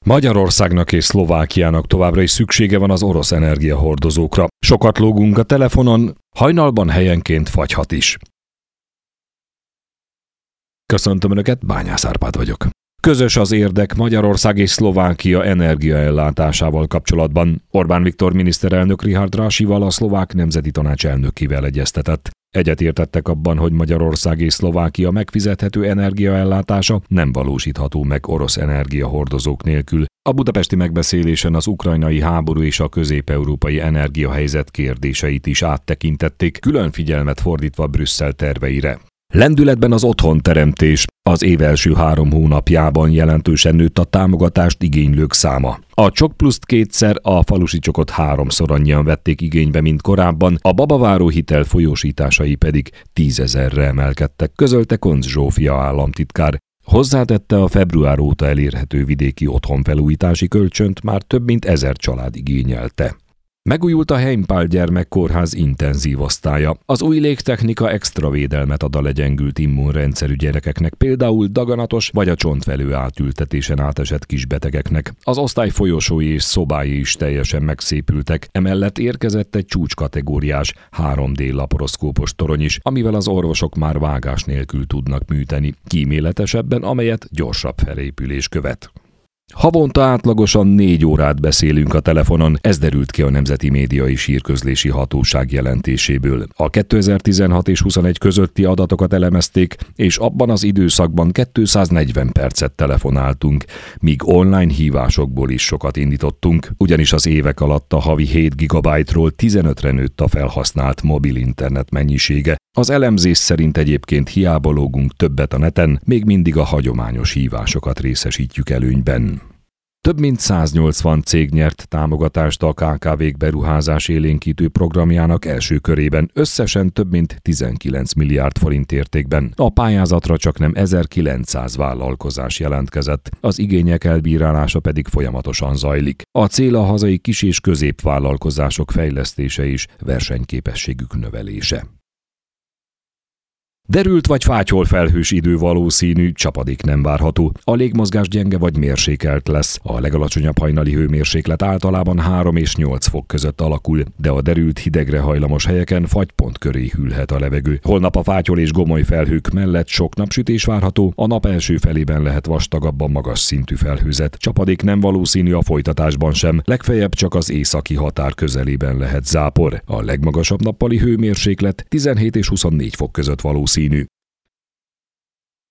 Magyarországnak és Szlovákiának továbbra is szüksége van az orosz energiahordozókra. Sokat lógunk a telefonon, hajnalban helyenként fagyhat is. Köszöntöm Önöket, Bányász Árpád vagyok. Közös az érdek Magyarország és Szlovákia energiaellátásával kapcsolatban. Orbán Viktor miniszterelnök Richard Rasival, a Szlovák Nemzeti Tanács elnökével egyeztetett. Egyetértettek abban, hogy Magyarország és Szlovákia megfizethető energiaellátása nem valósítható meg orosz energiahordozók nélkül. A budapesti megbeszélésen az ukrajnai háború és a közép-európai energiahelyzet kérdéseit is áttekintették, külön figyelmet fordítva Brüsszel terveire. Lendületben az otthonteremtés. Az év első 3 hónapjában jelentősen nőtt a támogatást igénylők száma. A Csok Pluszt 2-szer, a falusi csokot 3-szor annyian vették igénybe, mint korábban, a babaváró hitel folyósításai pedig 10 000-re emelkedtek, közölte Koncz Zsófia államtitkár. Hozzátette, a február óta elérhető vidéki otthonfelújítási kölcsönt már több mint 1000 család igényelte. Megújult a Heimpál gyermekkórház intenzív osztálya. Az új légtechnika extra védelmet ad a legyengült immunrendszerű gyerekeknek, például daganatos vagy a csontvelő átültetésen átesett kisbetegeknek. Az osztály folyosói és szobái is teljesen megszépültek, emellett érkezett egy csúcskategóriás 3D laparoszkópos torony is, amivel az orvosok már vágás nélkül tudnak műteni, kíméletesebben, amelyet gyorsabb felépülés követ. Havonta átlagosan 4 órát beszélünk a telefonon, ez derült ki a Nemzeti Médiai Hírközlési Hatóság jelentéséből. A 2016 és 21 közötti adatokat elemezték, és abban az időszakban 240 percet telefonáltunk, míg online hívásokból is sokat indítottunk, ugyanis az évek alatt a havi 7 GB-ról 15-re nőtt a felhasznált mobil internet mennyisége. Az elemzés szerint egyébként hiába lógunk többet a neten, még mindig a hagyományos hívásokat részesítjük előnyben. Több mint 180 cég nyert támogatást a KKV-k beruházás élénkítő programjának első körében, összesen több mint 19 milliárd forint értékben. A pályázatra csaknem 1900 vállalkozás jelentkezett, az igények elbírálása pedig folyamatosan zajlik. A cél a hazai kis- és középvállalkozások fejlesztése és versenyképességük növelése. Derült vagy fátyol felhős idő valószínű, csapadék nem várható. A légmozgás gyenge vagy mérsékelt lesz. A legalacsonyabb hajnali hőmérséklet általában 3 és 8 fok között alakul, de a derült hidegre hajlamos helyeken fagypont köré hűlhet a levegő. Holnap a fátyol és gomoly felhők mellett sok napsütés várható, a nap első felében lehet vastagabb a magas szintű felhőzet. Csapadék nem valószínű a folytatásban sem, legfeljebb csak az északi határ közelében lehet zápor. A legmagasabb nappali hőmérséklet 17 és 24 fok között valószínű.